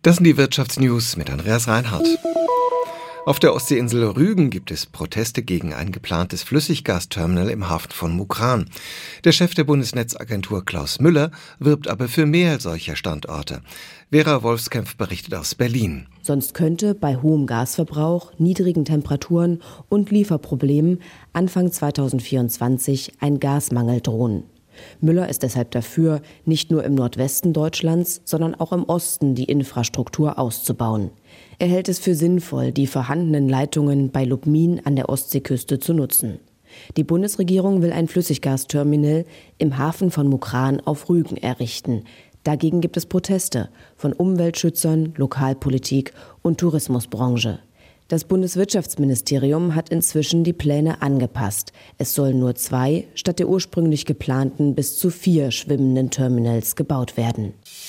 Das sind die Wirtschaftsnews mit Andreas Reinhardt. Auf der Ostseeinsel Rügen gibt es Proteste gegen ein geplantes Flüssiggasterminal im Hafen von Mukran. Der Chef der Bundesnetzagentur Klaus Müller wirbt aber für mehr solcher Standorte. Vera Wolfskämpf berichtet aus Berlin. Sonst könnte bei hohem Gasverbrauch, niedrigen Temperaturen und Lieferproblemen Anfang 2024 ein Gasmangel drohen. Müller ist deshalb dafür, nicht nur im Nordwesten Deutschlands, sondern auch im Osten die Infrastruktur auszubauen. Er hält es für sinnvoll, die vorhandenen Leitungen bei Lubmin an der Ostseeküste zu nutzen. Die Bundesregierung will ein Flüssiggasterminal im Hafen von Mukran auf Rügen errichten. Dagegen gibt es Proteste von Umweltschützern, Lokalpolitik und Tourismusbranche. Das Bundeswirtschaftsministerium hat inzwischen die Pläne angepasst. Es sollen nur 2 statt der ursprünglich geplanten bis zu 4 schwimmenden Terminals gebaut werden.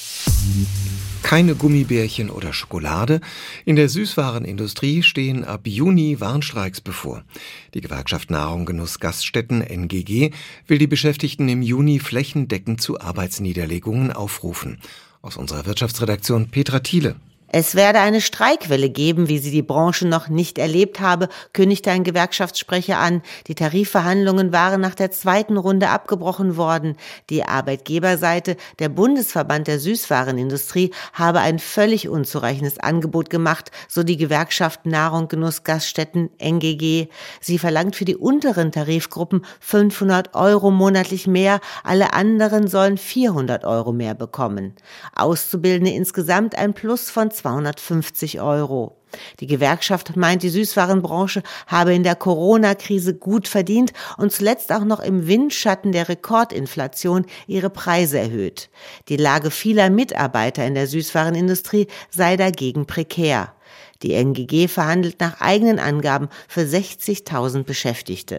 Keine Gummibärchen oder Schokolade. In der Süßwarenindustrie stehen ab Juni Warnstreiks bevor. Die Gewerkschaft Nahrung Genuss Gaststätten NGG will die Beschäftigten im Juni flächendeckend zu Arbeitsniederlegungen aufrufen. Aus unserer Wirtschaftsredaktion Petra Thiele. Es werde eine Streikwelle geben, wie sie die Branche noch nicht erlebt habe, kündigte ein Gewerkschaftssprecher an. Die Tarifverhandlungen waren nach der 2. Runde abgebrochen worden. Die Arbeitgeberseite, der Bundesverband der Süßwarenindustrie, habe ein völlig unzureichendes Angebot gemacht, so die Gewerkschaft Nahrung Genuss Gaststätten NGG. Sie verlangt für die unteren Tarifgruppen 500 € monatlich mehr, alle anderen sollen 400 € mehr bekommen. Auszubildende insgesamt ein Plus von 250 €. Die Gewerkschaft meint, die Süßwarenbranche habe in der Corona-Krise gut verdient und zuletzt auch noch im Windschatten der Rekordinflation ihre Preise erhöht. Die Lage vieler Mitarbeiter in der Süßwarenindustrie sei dagegen prekär. Die NGG verhandelt nach eigenen Angaben für 60.000 Beschäftigte.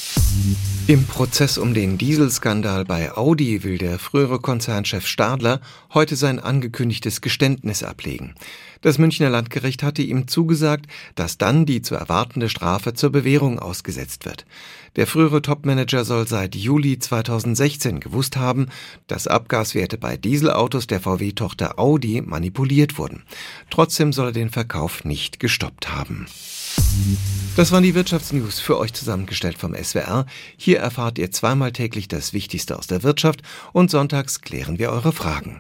Im Prozess um den Dieselskandal bei Audi will der frühere Konzernchef Stadler heute sein angekündigtes Geständnis ablegen. Das Münchner Landgericht hatte ihm zugesagt, dass dann die zu erwartende Strafe zur Bewährung ausgesetzt wird. Der frühere Topmanager soll seit Juli 2016 gewusst haben, dass Abgaswerte bei Dieselautos der VW-Tochter Audi manipuliert wurden. Trotzdem soll er den Verkauf nicht gestoppt haben. Das waren die Wirtschaftsnews für euch zusammengestellt vom SWR. Hier erfahrt ihr zweimal täglich das Wichtigste aus der Wirtschaft und sonntags klären wir eure Fragen.